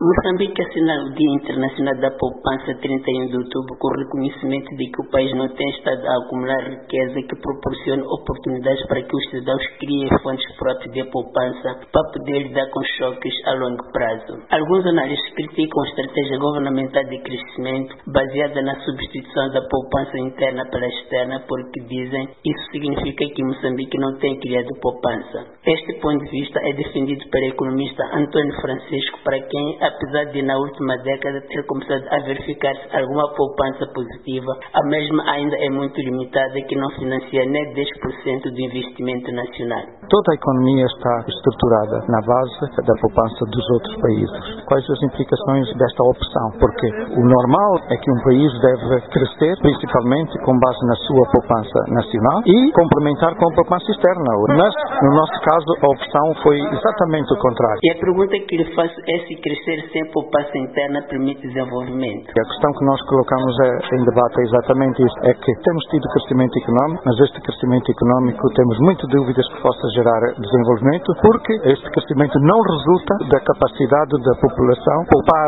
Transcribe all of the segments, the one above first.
Moçambique assinala o Dia Internacional da Poupança 31 de outubro com o reconhecimento de que o país não tem estado a acumular riqueza que proporciona oportunidades para que os cidadãos criem fontes próprias de poupança para poder lidar com choques a longo prazo. Alguns analistas criticam a estratégia governamental de crescimento baseada na substituição da poupança interna pela externa porque dizem isso significa que Moçambique não tem criado poupança. Este ponto de vista é defendido pelo economista Antônio Francisco, para quem, apesar de na última década ter começado a verificar-se alguma poupança positiva, a mesma ainda é muito limitada e que não financia nem 10% do investimento nacional. Toda a economia está estruturada na base da poupança dos outros países. Quais as implicações desta opção? Porque o normal é que um país deve crescer principalmente com base na sua poupança nacional e complementar com a poupança externa. Mas, no nosso caso, a opção foi exatamente o contrário. E a pergunta que lhe faço é se crescer sem poupança interna permite desenvolvimento. A questão que nós colocamos em debate é exatamente isso. É que temos tido crescimento económico, mas este crescimento económico temos muitas dúvidas que possa gerar desenvolvimento, porque este crescimento não resulta da capacidade da população poupar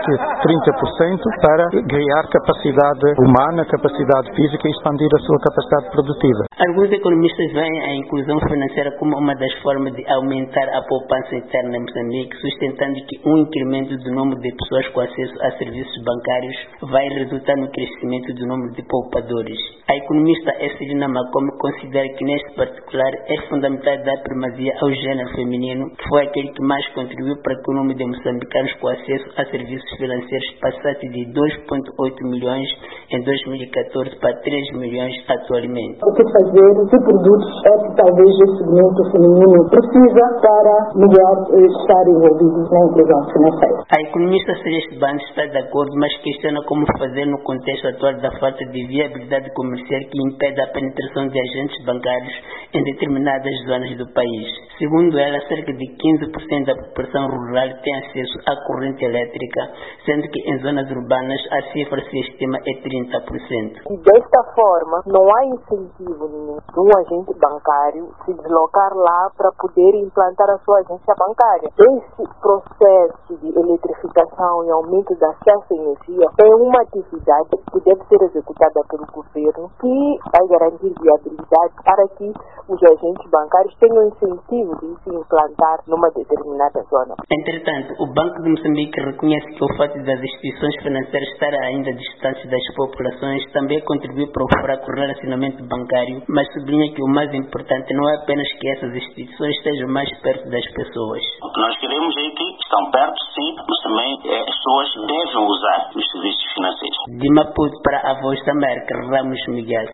20, 30% para ganhar capacidade humana, capacidade física e expandir a sua capacidade produtiva. Alguns economistas veem a inclusão financeira como uma das formas de aumentar a poupança interna em Moçambique, sustentando que um incremento do número de pessoas com acesso a serviços bancários vai resultar no crescimento do número de poupadores. A economista Celina Macome considera que, neste particular, é fundamental dar primazia ao gênero feminino, que foi aquele que mais contribuiu para que o número de moçambicanos com acesso a serviços financeiros passasse de 2,8 milhões em 2014 para 3 milhões atualmente. O que fazer, que produtos é que talvez o segmento feminino precisa para melhor estar envolvido na inclusão financeira? A economista Celeste Bandes está de acordo, mas questiona como fazer no contexto atual da falta de viabilidade comercial que impede a penetração de agentes bancários em determinadas zonas do país. Segundo ela, cerca de 15% da população rural tem acesso à corrente elétrica, sendo que em zonas urbanas a cifra se estima é 30%. E desta forma, não há incentivo nenhum de um agente bancário se deslocar lá para poder implantar a sua agência bancária. Esse processo de eletrificação e aumento da acesso à energia é uma atividade que deve ser executada pelo governo, que vai garantir viabilidade para que os agentes bancários tenham incentivo de se implantar numa determinada zona. Entretanto, o Banco de Moçambique reconhece que o fato das instituições financeiras estarem ainda distantes das populações também contribui para o fraco relacionamento bancário, mas sublinha que o mais importante não é apenas que essas instituições estejam mais perto das pessoas. O que nós queremos é que estão perto, sim, mas também as pessoas devem usar os serviços financeiros. De Maputo para a Voz da América, Ramos Miguel.